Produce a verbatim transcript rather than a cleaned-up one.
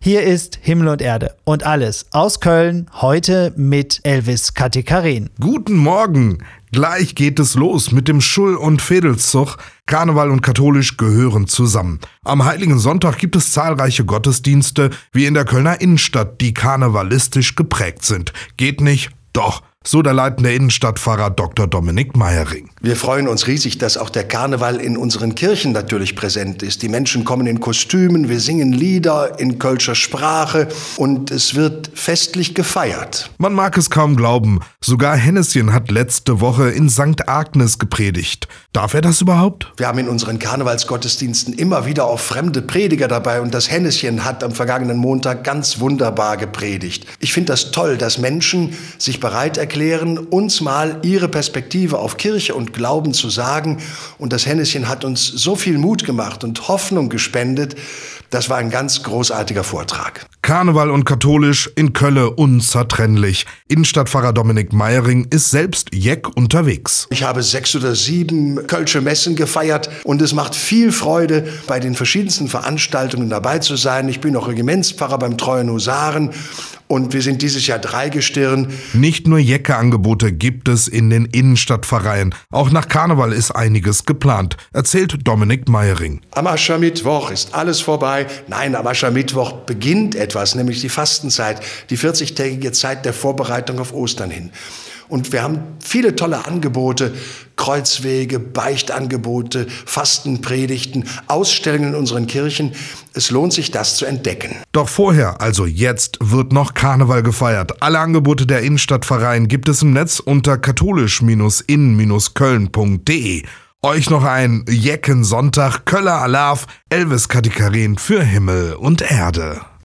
Hier ist Himmel und Erde und alles aus Köln, heute mit Elvis Katikarin. Guten Morgen! Gleich geht es los mit dem Schull- und Vedelszug. Karneval und katholisch gehören zusammen. Am Heiligen Sonntag gibt es zahlreiche Gottesdienste, wie in der Kölner Innenstadt, die karnevalistisch geprägt sind. Geht nicht? Doch. So der leitende Innenstadtpfarrer Doktor Dominik Meyering. Wir freuen uns riesig, dass auch der Karneval in unseren Kirchen natürlich präsent ist. Die Menschen kommen in Kostümen, wir singen Lieder in kölscher Sprache und es wird festlich gefeiert. Man mag es kaum glauben, sogar Henneschen hat letzte Woche in Sankt Agnes gepredigt. Darf er das überhaupt? Wir haben in unseren Karnevalsgottesdiensten immer wieder auch fremde Prediger dabei und das Henneschen hat am vergangenen Montag ganz wunderbar gepredigt. Ich finde das toll, dass Menschen sich bereit erklären, erklären, uns mal ihre Perspektive auf Kirche und Glauben zu sagen. Und das Henneschen hat uns so viel Mut gemacht und Hoffnung gespendet. Das war ein ganz großartiger Vortrag. Karneval und katholisch in Kölle unzertrennlich. Innenstadtpfarrer Dominik Meyering ist selbst jeck unterwegs. Ich habe sechs oder sieben kölsche Messen gefeiert und es macht viel Freude, bei den verschiedensten Veranstaltungen dabei zu sein. Ich bin auch Regimentspfarrer beim Treuen Husaren. Und wir sind dieses Jahr Dreigestirn. Nicht nur Jecke-Angebote gibt es in den Innenstadtpfarreien. Auch nach Karneval ist einiges geplant, erzählt Dominik Meyering. Am Aschermittwoch ist alles vorbei. Nein, am Aschermittwoch beginnt etwas, nämlich die Fastenzeit, die vierzigtägige Zeit der Vorbereitung auf Ostern hin. Und wir haben viele tolle Angebote, Kreuzwege, Beichtangebote, Fastenpredigten, Ausstellungen in unseren Kirchen. Es lohnt sich, das zu entdecken. Doch vorher, also jetzt, wird noch Karneval gefeiert. Alle Angebote der Innenstadtpfarreien gibt es im Netz unter katholisch in köln punkt de. Euch noch ein Jecken Sonntag, Köller Alarv, Elvis Katikarin für Himmel und Erde.